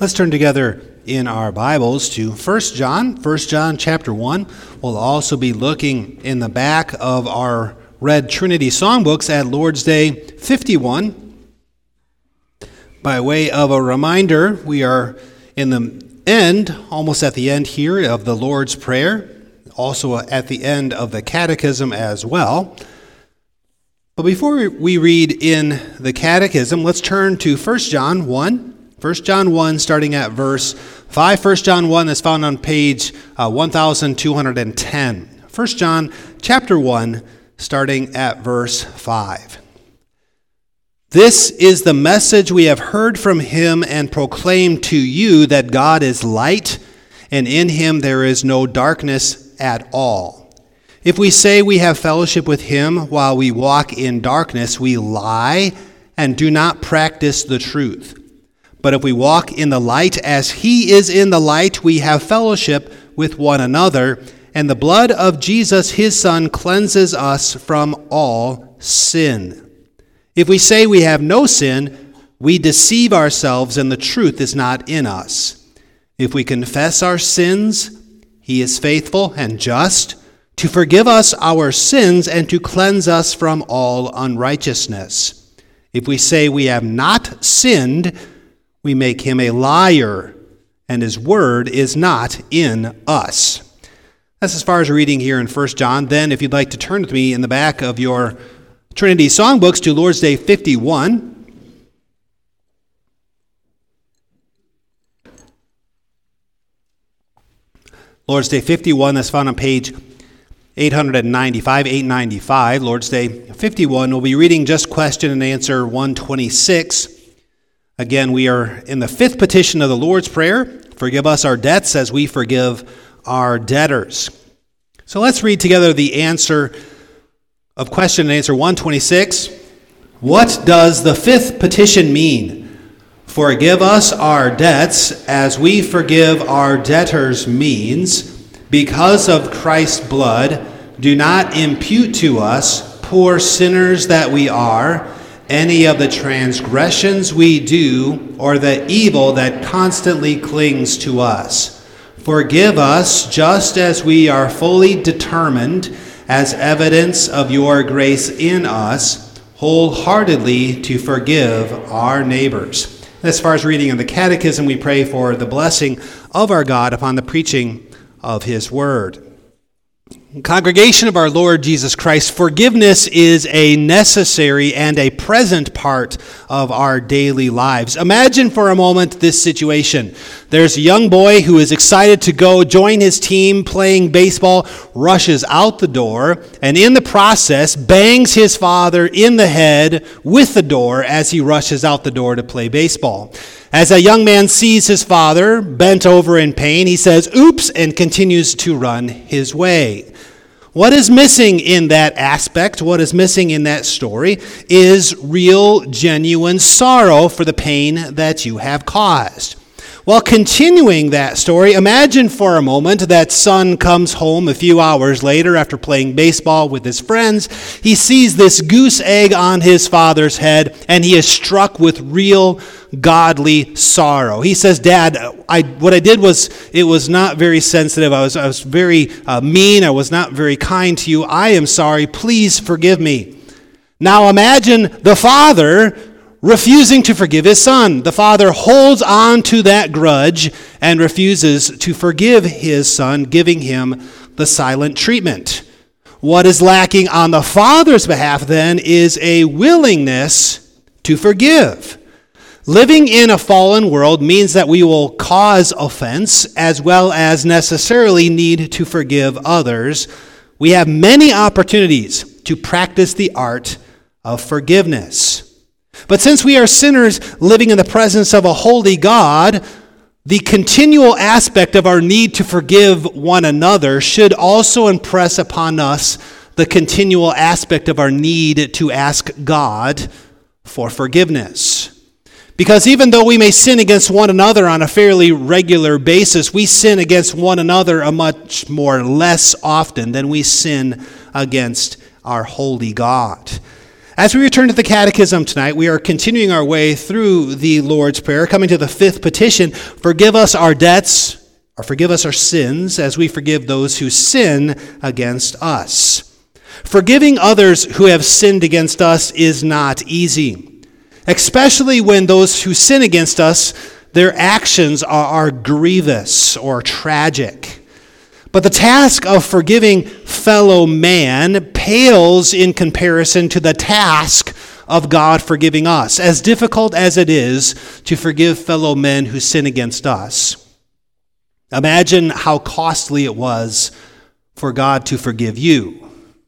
Let's turn together in our Bibles to 1 John chapter 1. We'll also be looking in the back of our Red Trinity Songbooks at Lord's Day 51. By way of a reminder, we are in the end, almost at the end here of the Lord's Prayer, also at the end of the Catechism as well. But before we read in the Catechism, let's turn to 1 John 1. 1 John 1, starting at verse 5. 1 John 1 is found on page 1210. 1 John chapter 1, starting at verse 5. This is the message we have heard from him and proclaimed to you, that God is light, and in him there is no darkness at all. If we say we have fellowship with him while we walk in darkness, we lie and do not practice the truth. But if we walk in the light as he is in the light, we have fellowship with one another, and the blood of Jesus, his Son, cleanses us from all sin. If we say we have no sin, we deceive ourselves, and the truth is not in us. If we confess our sins, he is faithful and just to forgive us our sins and to cleanse us from all unrighteousness. If we say we have not sinned, we make him a liar, and his word is not in us. That's as far as reading here in 1 John. Then, if you'd like to turn with me in the back of your Trinity Songbooks to Lord's Day 51. Lord's Day 51, that's found on page 895. Lord's Day 51. We'll be reading just question and answer 126. Again, we are in the fifth petition of the Lord's Prayer. Forgive us our debts as we forgive our debtors. So let's read together the answer of question and answer 126. What does the fifth petition mean? Forgive us our debts as we forgive our debtors means, because of Christ's blood, do not impute to us, poor sinners that we are, any of the transgressions we do, or the evil that constantly clings to us. Forgive us just as we are fully determined, as evidence of your grace in us, wholeheartedly to forgive our neighbors. As far as reading in the Catechism, we pray for the blessing of our God upon the preaching of his word. Congregation of our Lord Jesus Christ, forgiveness is a necessary and a present part of our daily lives. Imagine for a moment this situation. There's a young boy who is excited to go join his team playing baseball, rushes out the door, and in the process bangs his father in the head with the door as he rushes out the door to play baseball. As a young man sees his father bent over in pain, he says, "Oops," and continues to run his way. What is missing in that aspect, what is missing in that story, is real, genuine sorrow for the pain that you have caused. While continuing that story, imagine for a moment that son comes home a few hours later after playing baseball with his friends. He sees this goose egg on his father's head, and he is struck with real godly sorrow. He says, "Dad, what I did was, it was not very sensitive. I was very mean. I was not very kind to you. I am sorry. Please forgive me." Now imagine the father refusing to forgive his son. The father holds on to that grudge and refuses to forgive his son, giving him the silent treatment. What is lacking on the father's behalf then is a willingness to forgive. Living in a fallen world means that we will cause offense as well as necessarily need to forgive others. We have many opportunities to practice the art of forgiveness. But since we are sinners living in the presence of a holy God, the continual aspect of our need to forgive one another should also impress upon us the continual aspect of our need to ask God for forgiveness. Because even though we may sin against one another on a fairly regular basis, we sin against one another a much more less often than we sin against our holy God. As we return to the Catechism tonight, we are continuing our way through the Lord's Prayer, coming to the fifth petition, forgive us our debts, or forgive us our sins, as we forgive those who sin against us. Forgiving others who have sinned against us is not easy, especially when those who sin against us, their actions are grievous or tragic. But the task of forgiving fellow man pales in comparison to the task of God forgiving us, as difficult as it is to forgive fellow men who sin against us. Imagine how costly it was for God to forgive you.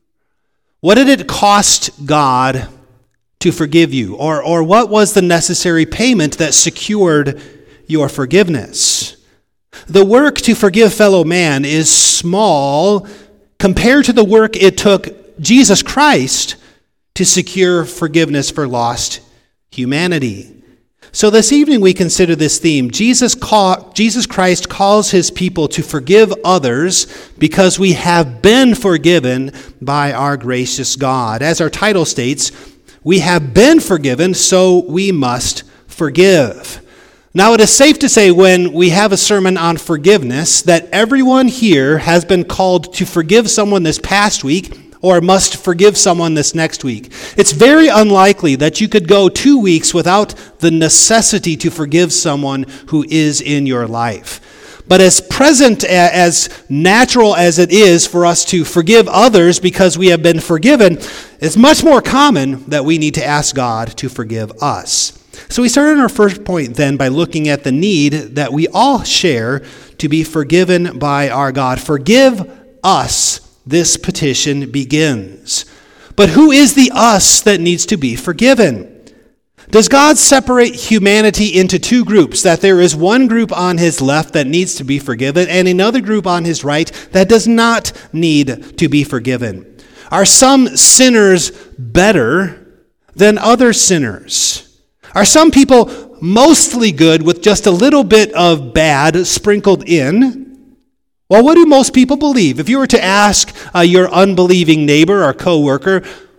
What did it cost God to forgive you? Or what was the necessary payment that secured your forgiveness? The work to forgive fellow man is small compared to the work it took Jesus Christ to secure forgiveness for lost humanity. So this evening we consider this theme. Jesus Christ calls his people to forgive others because we have been forgiven by our gracious God. As our title states, we have been forgiven, so we must forgive. Now, it is safe to say when we have a sermon on forgiveness that everyone here has been called to forgive someone this past week or must forgive someone this next week. It's very unlikely that you could go 2 weeks without the necessity to forgive someone who is in your life. But as present, as natural as it is for us to forgive others because we have been forgiven, it's much more common that we need to ask God to forgive us. So we start on our first point then by looking at the need that we all share to be forgiven by our God. Forgive us, this petition begins. But who is the us that needs to be forgiven? Does God separate humanity into two groups, that there is one group on his left that needs to be forgiven and another group on his right that does not need to be forgiven? Are some sinners better than other sinners? Are some people mostly good with just a little bit of bad sprinkled in? Well, what do most people believe? If you were to ask your unbelieving neighbor or coworker,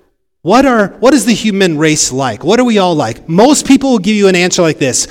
what is the human race like? What are we all like? Most people will give you an answer like this.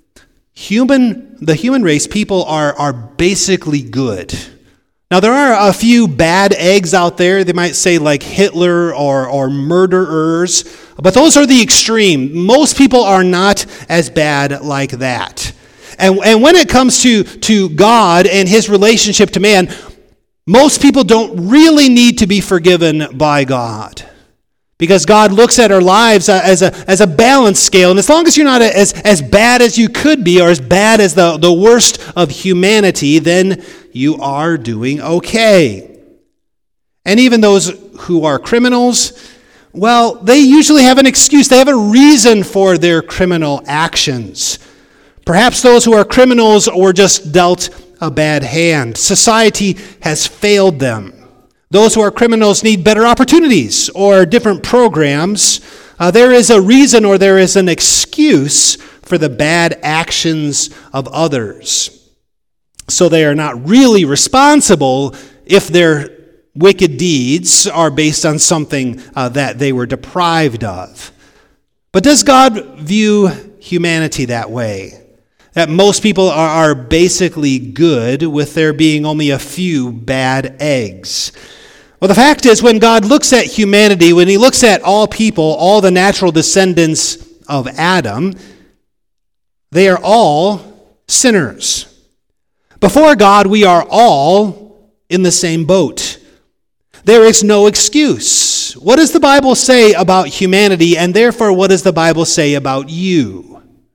The human race, people are basically good. Now, there are a few bad eggs out there. They might say like Hitler or murderers, but those are the extreme. Most people are not as bad like that. And when it comes to God and his relationship to man, most people don't really need to be forgiven by God. Because God looks at our lives as a balance scale. And as long as you're not as bad as you could be or as bad as the worst of humanity, then you are doing okay. And even those who are criminals, well, they usually have an excuse. They have a reason for their criminal actions. Perhaps those who are criminals were just dealt a bad hand. Society has failed them. Those who are criminals need better opportunities or different programs. There is a reason or there is an excuse for the bad actions of others. So they are not really responsible if their wicked deeds are based on something that they were deprived of. But does God view humanity that way? That most people are basically good with there being only a few bad eggs? Well, the fact is, when God looks at humanity, when he looks at all people, all the natural descendants of Adam, they are all sinners. Before God, we are all in the same boat. There is no excuse. What does the Bible say about humanity, and therefore what does the Bible say about you?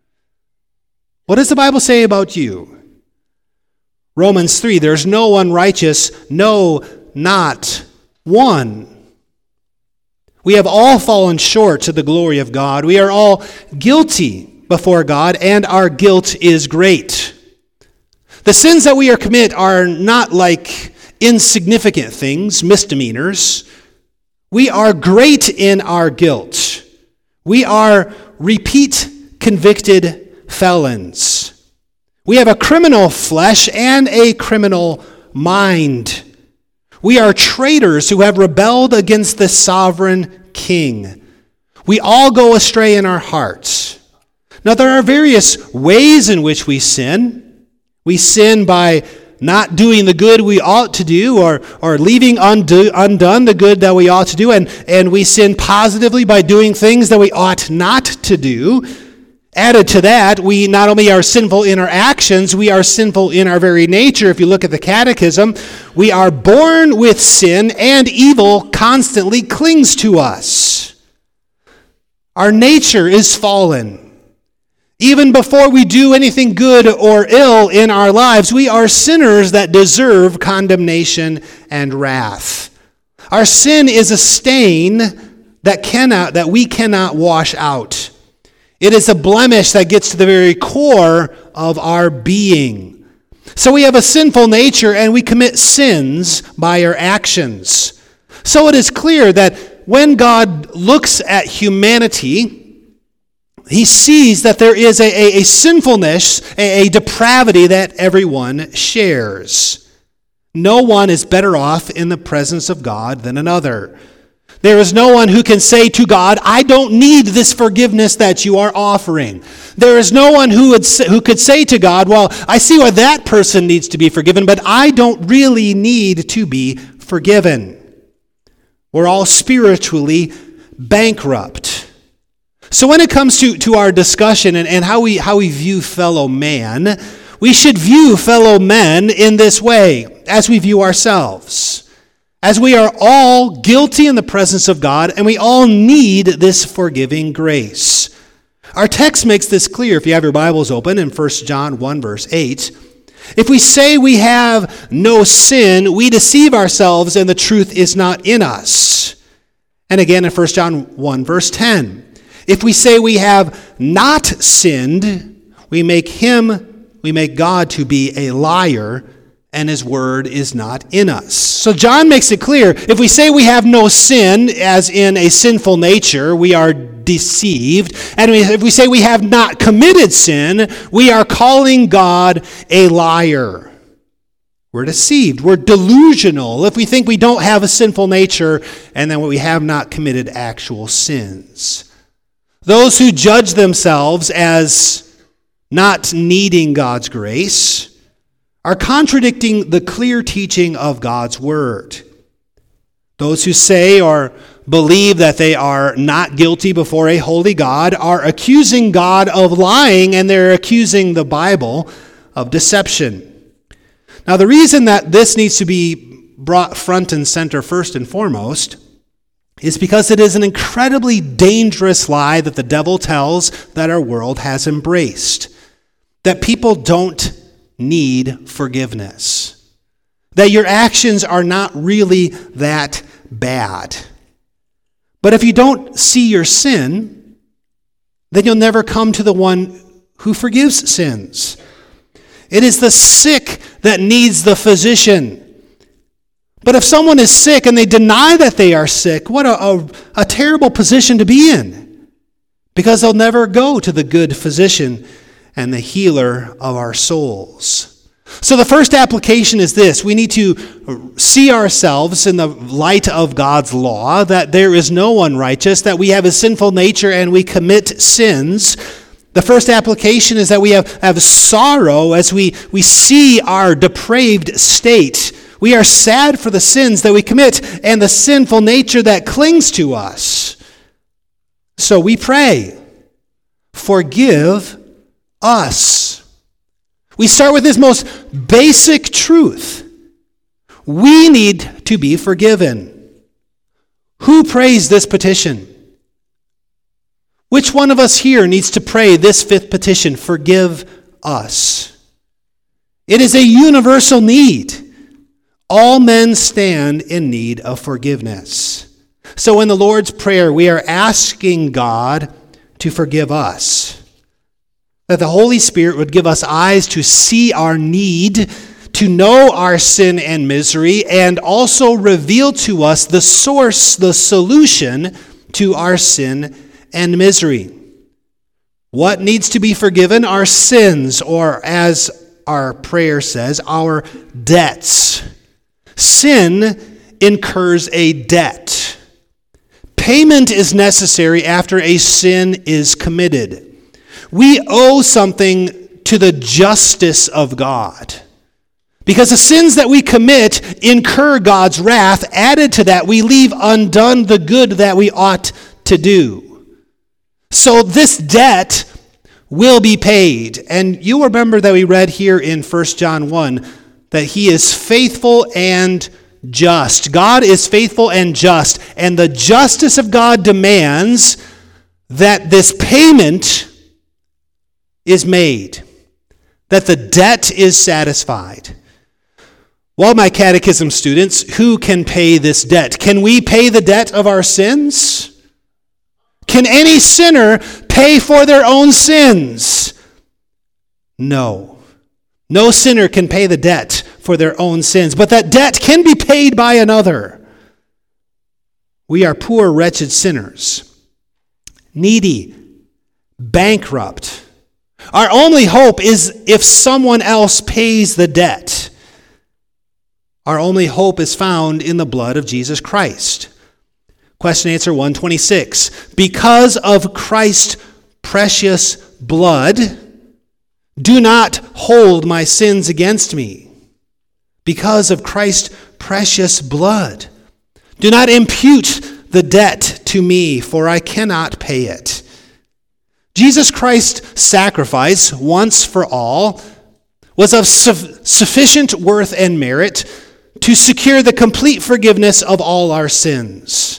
What does the Bible say about you? Romans 3, there's no one righteous, no, not one. We have all fallen short to the glory of God. We are all guilty before God, and our guilt is great. The sins that we commit are not like insignificant things, misdemeanors. We are great in our guilt. We are repeat convicted felons. We have a criminal flesh and a criminal mind. We are traitors who have rebelled against the sovereign king. We all go astray in our hearts. Now, there are various ways in which we sin. We sin by not doing the good we ought to do, or leaving undone the good that we ought to do, and we sin positively by doing things that we ought not to do. Added to that, we not only are sinful in our actions, we are sinful in our very nature. If you look at the Catechism, we are born with sin, and evil constantly clings to us. Our nature is fallen. Even before we do anything good or ill in our lives, we are sinners that deserve condemnation and wrath. Our sin is a stain that we cannot wash out. It is a blemish that gets to the very core of our being. So we have a sinful nature, and we commit sins by our actions. So it is clear that when God looks at humanity, he sees that there is a sinfulness, a depravity that everyone shares. No one is better off in the presence of God than another. There is no one who can say to God, I don't need this forgiveness that you are offering. There is no one who could say to God, well, I see why that person needs to be forgiven, but I don't really need to be forgiven. We're all spiritually bankrupt. So when it comes to our discussion and how we view fellow man, we should view fellow men in this way, as we view ourselves. As we are all guilty in the presence of God, and we all need this forgiving grace. Our text makes this clear if you have your Bibles open in 1 John 1, verse 8. If we say we have no sin, we deceive ourselves, and the truth is not in us. And again in 1 John 1, verse 10. If we say we have not sinned, we make God to be a liar, and his word is not in us. So John makes it clear, if we say we have no sin, as in a sinful nature, we are deceived. And if we say we have not committed sin, we are calling God a liar. We're deceived. We're delusional if we think we don't have a sinful nature and then we have not committed actual sins. Those who judge themselves as not needing God's grace are contradicting the clear teaching of God's word. Those who say or believe that they are not guilty before a holy God are accusing God of lying, and they're accusing the Bible of deception. Now, the reason that this needs to be brought front and center first and foremost is because it is an incredibly dangerous lie that the devil tells that our world has embraced. That people don't need forgiveness. That your actions are not really that bad. But if you don't see your sin, then you'll never come to the one who forgives sins. It is the sick that needs the physician. But if someone is sick and they deny that they are sick, what a terrible position to be in. Because they'll never go to the good physician and the healer of our souls. So the first application is this. We need to see ourselves in the light of God's law, that there is no one righteous, that we have a sinful nature and we commit sins. The first application is that we have sorrow as we see our depraved state. We are sad for the sins that we commit and the sinful nature that clings to us. So we pray, forgive us. We start with this most basic truth. We need to be forgiven. Who prays this petition? Which one of us here needs to pray this fifth petition, forgive us? It is a universal need. All men stand in need of forgiveness. So in the Lord's Prayer, we are asking God to forgive us. That the Holy Spirit would give us eyes to see our need, to know our sin and misery, and also reveal to us the source, the solution to our sin and misery. What needs to be forgiven? Our sins, or as our prayer says, our debts. Sin incurs a debt. Payment is necessary after a sin is committed. We owe something to the justice of God. Because the sins that we commit incur God's wrath. Added to that, we leave undone the good that we ought to do. So this debt will be paid. And you remember that we read here in 1 John 1 that he is faithful and just. God is faithful and just. And the justice of God demands that this payment is made, that the debt is satisfied. Well, my catechism students, who can pay this debt? Can we pay the debt of our sins? Can any sinner pay for their own sins? No. No sinner can pay the debt for their own sins, but that debt can be paid by another. We are poor, wretched sinners, needy, bankrupt. Our only hope is if someone else pays the debt. Our only hope is found in the blood of Jesus Christ. Question answer 126. Because of Christ's precious blood, do not hold my sins against me. Because of Christ's precious blood, do not impute the debt to me, for I cannot pay it. Jesus Christ's sacrifice, once for all, was of sufficient worth and merit to secure the complete forgiveness of all our sins.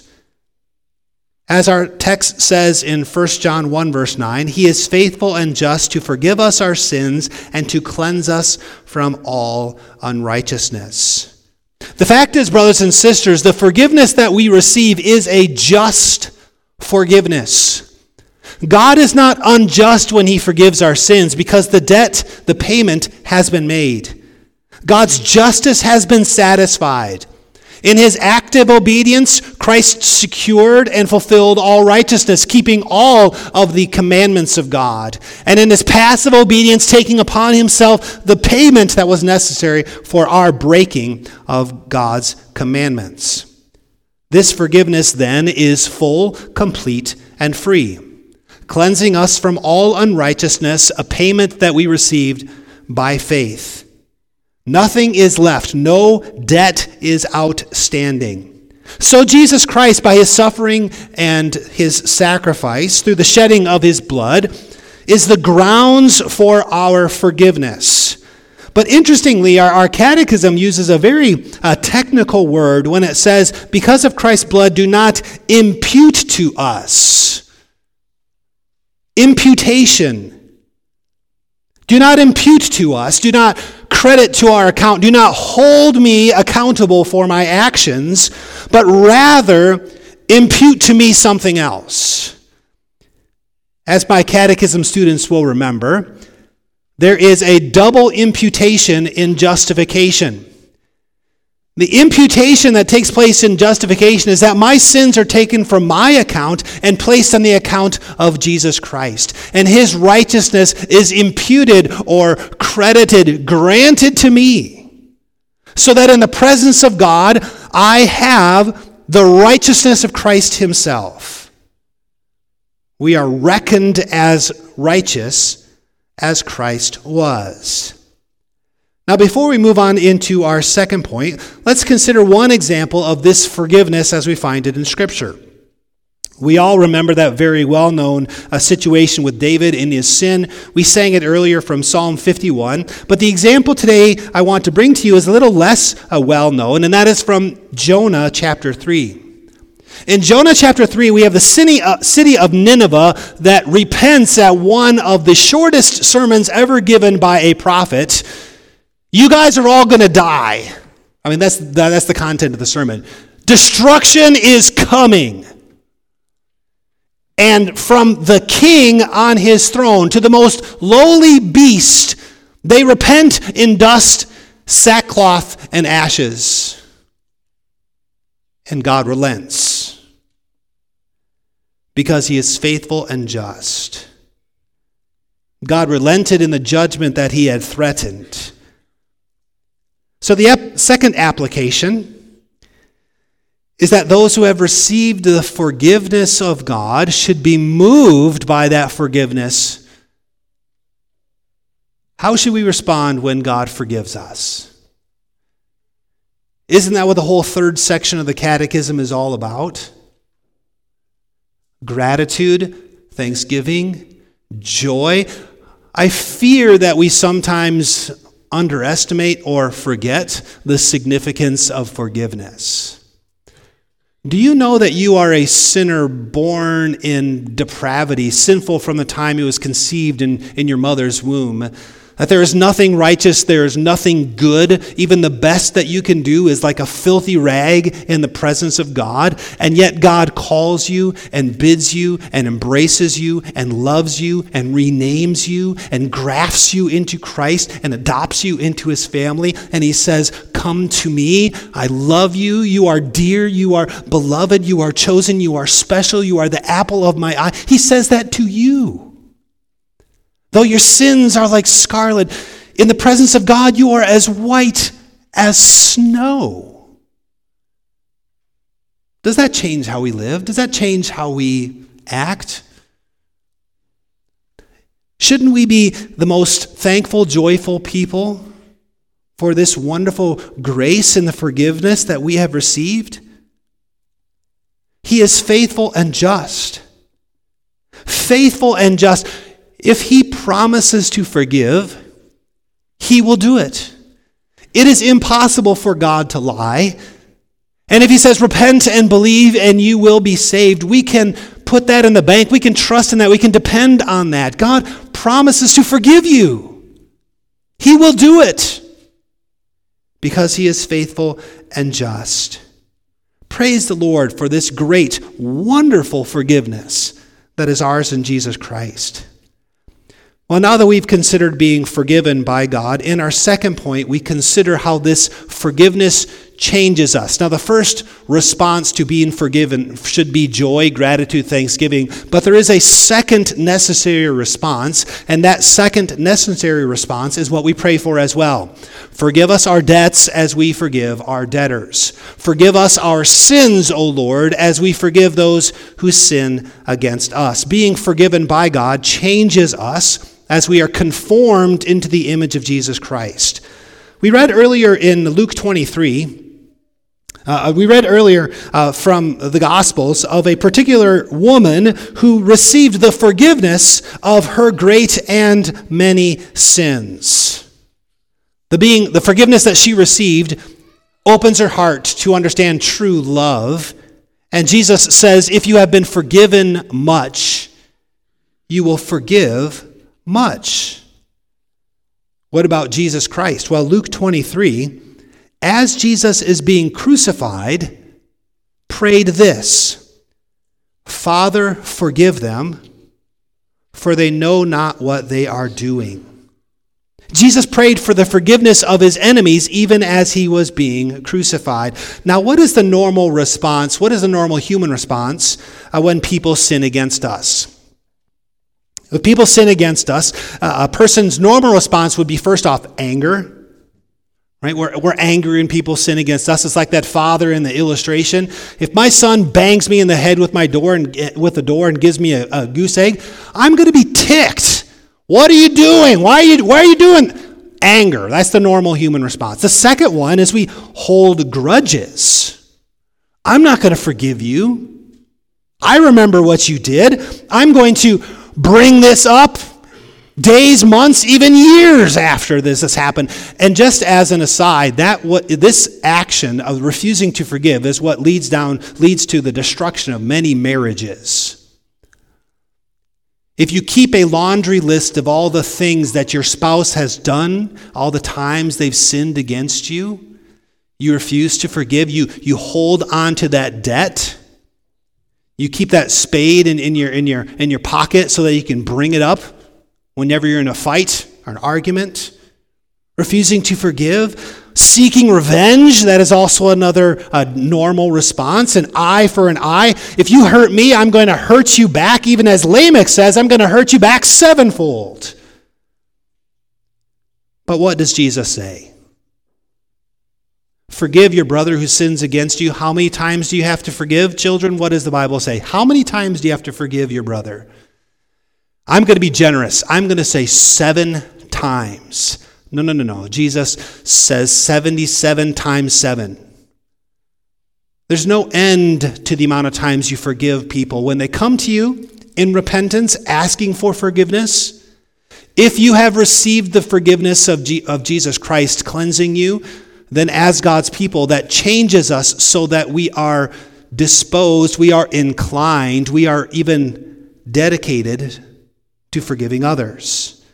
As our text says in 1 John 1 verse 9, he is faithful and just to forgive us our sins and to cleanse us from all unrighteousness. The fact is, brothers and sisters, the forgiveness that we receive is a just forgiveness. God is not unjust when he forgives our sins because the debt, the payment, has been made. God's justice has been satisfied. In his active obedience, Christ secured and fulfilled all righteousness, keeping all of the commandments of God. And in his passive obedience, taking upon himself the payment that was necessary for our breaking of God's commandments. This forgiveness then is full, complete, and free, cleansing us from all unrighteousness, a payment that we received by faith. Nothing is left. No debt is outstanding. So Jesus Christ, by his suffering and his sacrifice, through the shedding of his blood, is the grounds for our forgiveness. But interestingly, our catechism uses a very technical word when it says, because of Christ's blood, do not impute to us. Imputation. Do not impute to us. Do not credit to our account. Do not hold me accountable for my actions, but rather impute to me something else. As my catechism students will remember, there is a double imputation in justification. The imputation that takes place in justification is that my sins are taken from my account and placed on the account of Jesus Christ. And his righteousness is imputed or credited, granted to me. So that in the presence of God, I have the righteousness of Christ himself. We are reckoned as righteous as Christ was. Now, before we move on into our second point, let's consider one example of this forgiveness as we find it in Scripture. We all remember that very well-known situation with David in his sin. We sang it earlier from Psalm 51. But the example today I want to bring to you is a little less well-known, and that is from Jonah chapter 3. In Jonah chapter 3, we have the city of Nineveh that repents at one of the shortest sermons ever given by a prophet. You guys are all going to die. I mean, that's the content of the sermon. Destruction is coming. And from the king on his throne to the most lowly beast, they repent in dust, sackcloth, and ashes. And God relents because he is faithful and just. God relented in the judgment that he had threatened. So the second application is that those who have received the forgiveness of God should be moved by that forgiveness. How should we respond when God forgives us? Isn't that what the whole third section of the Catechism is all about? Gratitude, thanksgiving, joy. I fear that we sometimes underestimate or forget the significance of forgiveness. Do you know that you are a sinner born in depravity, sinful from the time you was conceived in your mother's womb? That there is nothing righteous, there is nothing good. Even the best that you can do is like a filthy rag in the presence of God. And yet God calls you and bids you and embraces you and loves you and renames you and grafts you into Christ and adopts you into his family. And he says, come to me. I love you. You are dear. You are beloved. You are chosen. You are special. You are the apple of my eye. He says that to you. Though your sins are like scarlet, in the presence of God you are as white as snow. Does that change how we live? Does that change how we act? Shouldn't we be the most thankful, joyful people for this wonderful grace and the forgiveness that we have received? He is faithful and just. Faithful and just. If he promises to forgive, he will do it. It is impossible for God to lie. And if he says, repent and believe and you will be saved, we can put that in the bank. We can trust in that. We can depend on that. God promises to forgive you. He will do it because he is faithful and just. Praise the Lord for this great, wonderful forgiveness that is ours in Jesus Christ. Well, now that we've considered being forgiven by God, in our second point, we consider how this forgiveness changes us. Now, the first response to being forgiven should be joy, gratitude, thanksgiving, but there is a second necessary response, and that second necessary response is what we pray for as well. Forgive us our debts as we forgive our debtors. Forgive us our sins, O Lord, as we forgive those who sin against us. Being forgiven by God changes us as we are conformed into the image of Jesus Christ. We read earlier in Luke 23, from the Gospels of a particular woman who received the forgiveness of her great and many sins. The forgiveness that she received opens her heart to understand true love. And Jesus says, if you have been forgiven much, you will forgive much. What about Jesus Christ? Well, Luke 23, as Jesus is being crucified, prayed this, Father, forgive them, for they know not what they are doing. Jesus prayed for the forgiveness of his enemies even as he was being crucified. Now, what is the normal response? What is the normal human response when people sin against us? If people sin against us, a person's normal response would be, first off, anger. Right? We're angry when people sin against us. It's like that father in the illustration. If my son bangs me in the head with the door and gives me a goose egg, I'm going to be ticked. What are you doing? Why are you doing? Anger. That's the normal human response. The second one is we hold grudges. I'm not going to forgive you. I remember what you did. I'm going to bring this up days, months, even years after this has happened. And just as an aside, this action of refusing to forgive is what leads to the destruction of many marriages. If you keep a laundry list of all the things that your spouse has done, all the times they've sinned against you, you refuse to forgive, you hold on to that debt. You keep that spade in your pocket so that you can bring it up whenever you're in a fight or an argument. Refusing to forgive. Seeking revenge, that is also another normal response. An eye for an eye. If you hurt me, I'm going to hurt you back. Even as Lamech says, I'm going to hurt you back sevenfold. But what does Jesus say? Forgive your brother who sins against you. How many times do you have to forgive? Children, what does the Bible say? How many times do you have to forgive your brother? I'm going to be generous. I'm going to say 7 times. No. Jesus says 77 times 7. There's no end to the amount of times you forgive people. When they come to you in repentance, asking for forgiveness, if you have received the forgiveness of Jesus Christ cleansing you, then as God's people, that changes us so that we are disposed, we are inclined, we are even dedicated to forgiving others.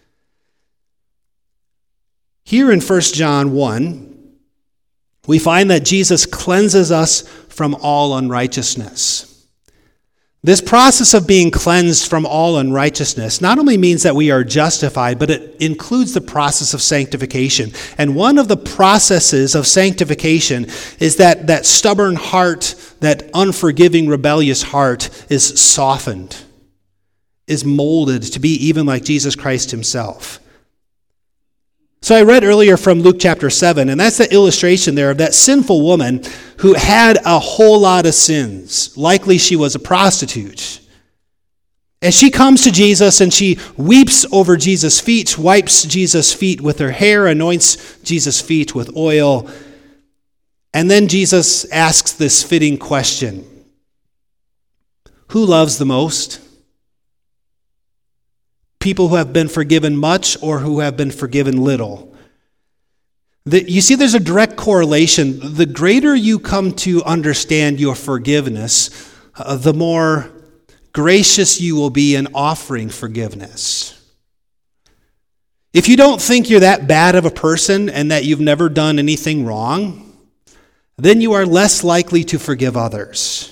Here in 1 John 1, we find that Jesus cleanses us from all unrighteousness. This process of being cleansed from all unrighteousness not only means that we are justified, but it includes the process of sanctification. And one of the processes of sanctification is that stubborn heart, that unforgiving, rebellious heart is softened, is molded to be even like Jesus Christ himself. So I read earlier from Luke chapter 7, and that's the illustration there of that sinful woman who had a whole lot of sins. Likely she was a prostitute. And she comes to Jesus and she weeps over Jesus' feet, wipes Jesus' feet with her hair, anoints Jesus' feet with oil. And then Jesus asks this fitting question: who loves the most? People who have been forgiven much or who have been forgiven little? You see, there's a direct correlation. The greater you come to understand your forgiveness, the more gracious you will be in offering forgiveness. If you don't think you're that bad of a person and that you've never done anything wrong, then you are less likely to forgive others.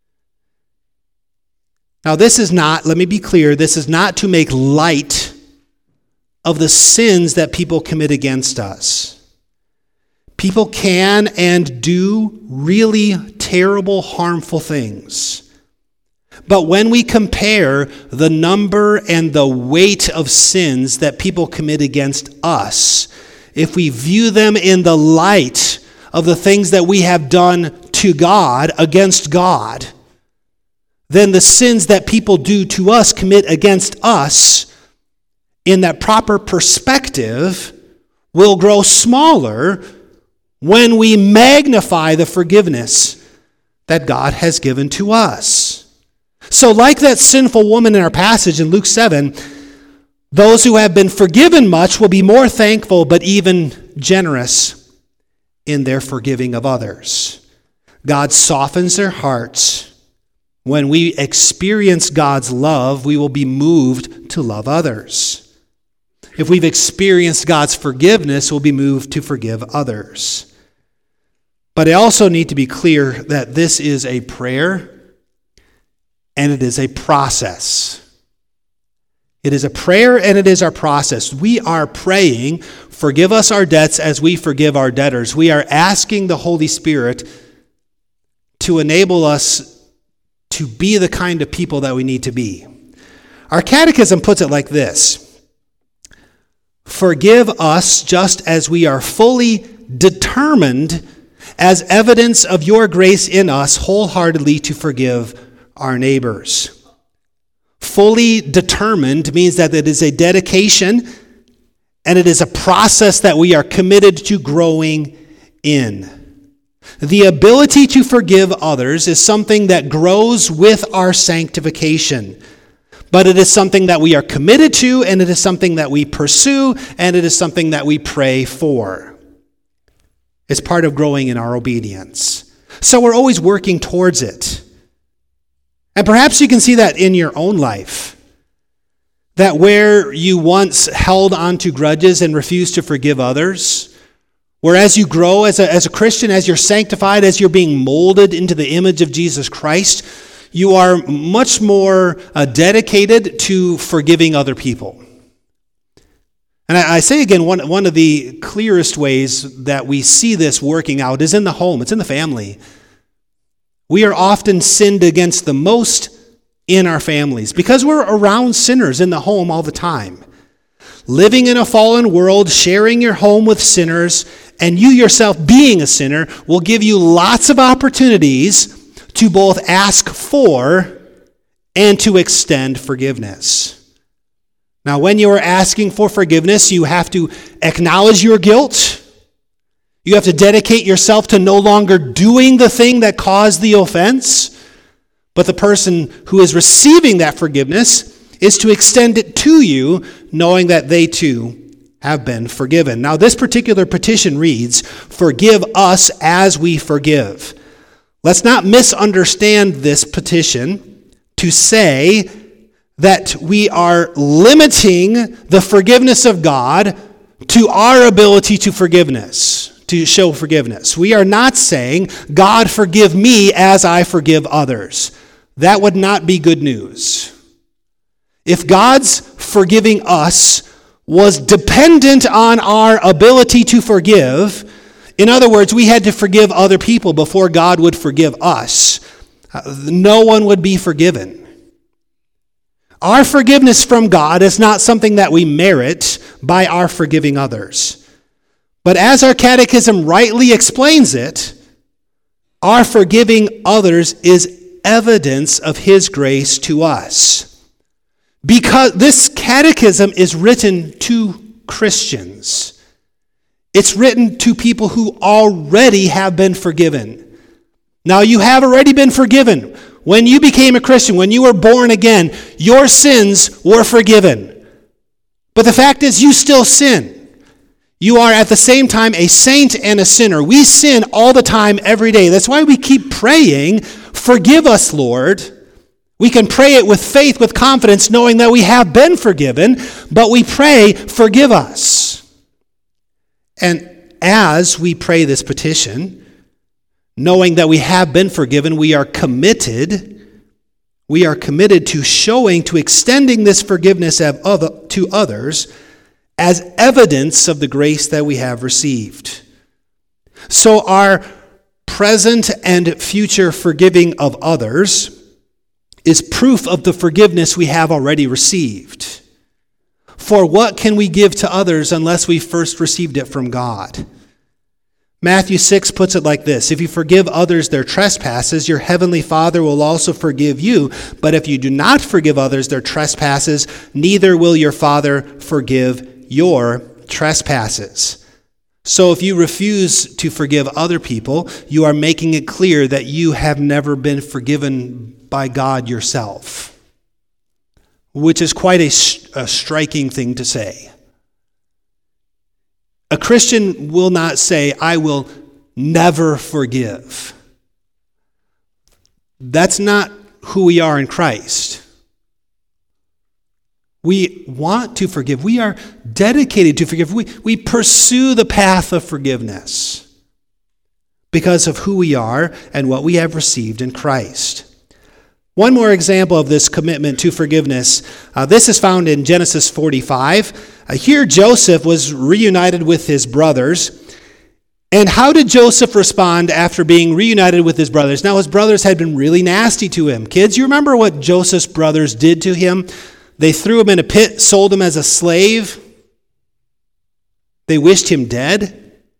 Now, this is not, let me be clear, this is not to make light of the sins that people commit against us. People can and do really terrible, harmful things. But when we compare the number and the weight of sins that people commit against us, if we view them in the light of the things that we have done to God, against God, then the sins that people do to us, commit against us, in that proper perspective, will grow smaller when we magnify the forgiveness that God has given to us. So like that sinful woman in our passage in Luke 7, those who have been forgiven much will be more thankful, but even generous in their forgiving of others. God softens their hearts. When we experience God's love, we will be moved to love others. If we've experienced God's forgiveness, we'll be moved to forgive others. But I also need to be clear that this is a prayer and it is a process. It is a prayer and it is our process. We are praying, forgive us our debts as we forgive our debtors. We are asking the Holy Spirit to enable us to be the kind of people that we need to be. Our catechism puts it like this: forgive us just as we are fully determined, as evidence of your grace in us, wholeheartedly to forgive our neighbors. Fully determined means that it is a dedication and it is a process that we are committed to growing in. The ability to forgive others is something that grows with our sanctification. But it is something that we are committed to, and it is something that we pursue, and it is something that we pray for. It's part of growing in our obedience. So we're always working towards it. And perhaps you can see that in your own life. That where you once held on to grudges and refused to forgive others, whereas you grow as a Christian, as you're sanctified, as you're being molded into the image of Jesus Christ, you are much more dedicated to forgiving other people. And I say again, one of the clearest ways that we see this working out is in the home. It's in the family. We are often sinned against the most in our families because we're around sinners in the home all the time. Living in a fallen world, sharing your home with sinners, and you yourself being a sinner will give you lots of opportunities to both ask for and to extend forgiveness. Now, when you are asking for forgiveness, you have to acknowledge your guilt. You have to dedicate yourself to no longer doing the thing that caused the offense. But the person who is receiving that forgiveness is to extend it to you, knowing that they too have been forgiven. Now, this particular petition reads, "Forgive us as we forgive." Let's not misunderstand this petition to say that we are limiting the forgiveness of God to our ability to show forgiveness. We are not saying, "God, forgive me as I forgive others." That would not be good news. If God's forgiving us was dependent on our ability to forgive, in other words, we had to forgive other people before God would forgive us, no one would be forgiven. Our forgiveness from God is not something that we merit by our forgiving others. But as our catechism rightly explains it, our forgiving others is evidence of His grace to us. Because this catechism is written to Christians. It's written to people who already have been forgiven. Now, you have already been forgiven. When you became a Christian, when you were born again, your sins were forgiven. But the fact is, you still sin. You are at the same time a saint and a sinner. We sin all the time, every day. That's why we keep praying, "Forgive us, Lord." We can pray it with faith, with confidence, knowing that we have been forgiven, but we pray, "Forgive us." And as we pray this petition, knowing that we have been forgiven, we are committed to showing, to extending this forgiveness to others as evidence of the grace that we have received. So our present and future forgiving of others is proof of the forgiveness we have already received. For what can we give to others unless we first received it from God? Matthew 6 puts it like this: "If you forgive others their trespasses, your heavenly Father will also forgive you. But if you do not forgive others their trespasses, neither will your Father forgive your trespasses." So if you refuse to forgive other people, you are making it clear that you have never been forgiven by God yourself, which is quite a striking thing to say. A Christian will not say, "I will never forgive." That's not who we are in Christ. We want to forgive. We are dedicated to forgive. We pursue the path of forgiveness because of who we are and what we have received in Christ. One more example of this commitment to forgiveness. This is found in Genesis 45. Here Joseph was reunited with his brothers. And how did Joseph respond after being reunited with his brothers? Now, his brothers had been really nasty to him. Kids, you remember what Joseph's brothers did to him? They threw him in a pit, sold him as a slave. They wished him dead.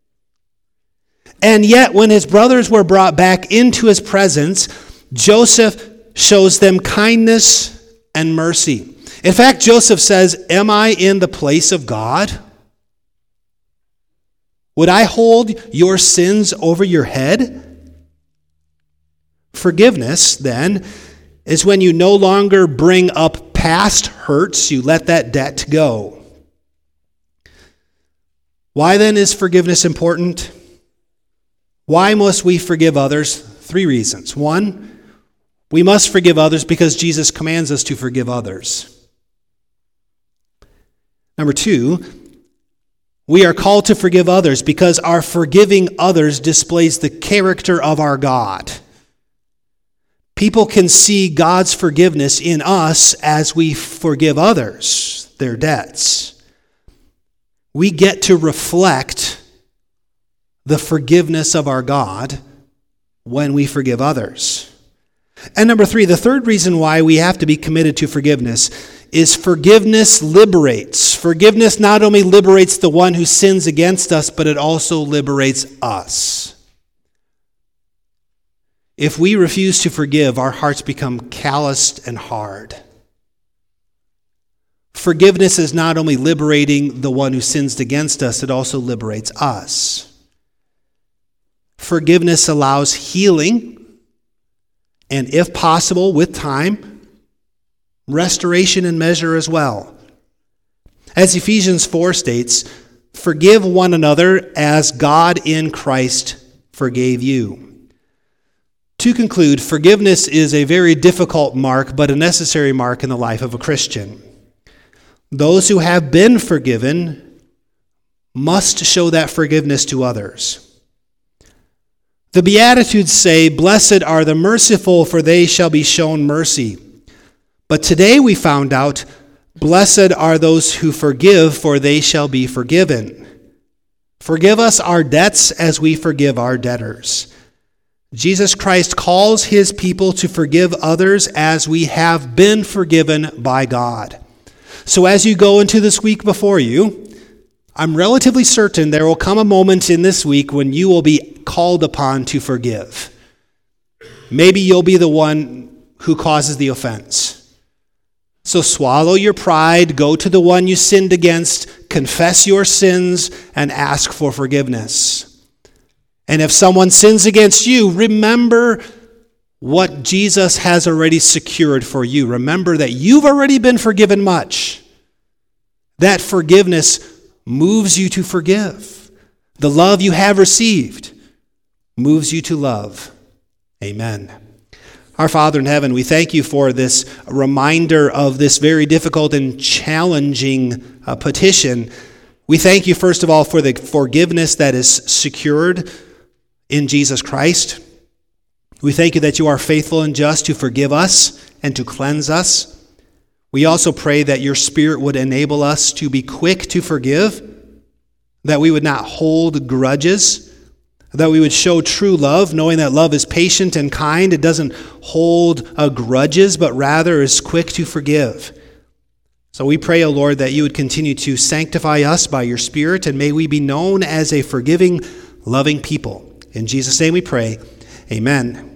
And yet, when his brothers were brought back into his presence, Joseph shows them kindness and mercy. In fact, Joseph says, "Am I in the place of God? Would I hold your sins over your head?" Forgiveness, then, is when you no longer bring up past hurts, you let that debt go. Why then is forgiveness important? Why must we forgive others? 3 reasons. 1, we must forgive others because Jesus commands us to forgive others. Number 2, we are called to forgive others because our forgiving others displays the character of our God. People can see God's forgiveness in us as we forgive others their debts. We get to reflect the forgiveness of our God when we forgive others. And number 3, the third reason why we have to be committed to forgiveness is forgiveness liberates. Forgiveness not only liberates the one who sins against us, but it also liberates us. If we refuse to forgive, our hearts become calloused and hard. Forgiveness is not only liberating the one who sins against us, it also liberates us. Forgiveness allows healing, and if possible, with time, restoration in measure as well. As Ephesians 4 states, forgive one another as God in Christ forgave you. To conclude, forgiveness is a very difficult mark, but a necessary mark in the life of a Christian. Those who have been forgiven must show that forgiveness to others. The Beatitudes say, "Blessed are the merciful, for they shall be shown mercy." But today we found out, "Blessed are those who forgive, for they shall be forgiven." Forgive us our debts as we forgive our debtors. Jesus Christ calls his people to forgive others as we have been forgiven by God. So as you go into this week before you, I'm relatively certain there will come a moment in this week when you will be called upon to forgive. Maybe you'll be the one who causes the offense. So swallow your pride, go to the one you sinned against, confess your sins, and ask for forgiveness. And if someone sins against you, remember what Jesus has already secured for you. Remember that you've already been forgiven much. That forgiveness moves you to forgive. The love you have received moves you to love. Amen. Our Father in heaven, we thank you for this reminder of this very difficult and challenging petition. We thank you, first of all, for the forgiveness that is secured in Jesus Christ. We thank you that you are faithful and just to forgive us and to cleanse us. We also pray that your Spirit would enable us to be quick to forgive, that we would not hold grudges, that we would show true love, knowing that love is patient and kind. It doesn't hold grudges, but rather is quick to forgive. So we pray, O Lord, that you would continue to sanctify us by your Spirit, and may we be known as a forgiving, loving people. In Jesus' name we pray, amen.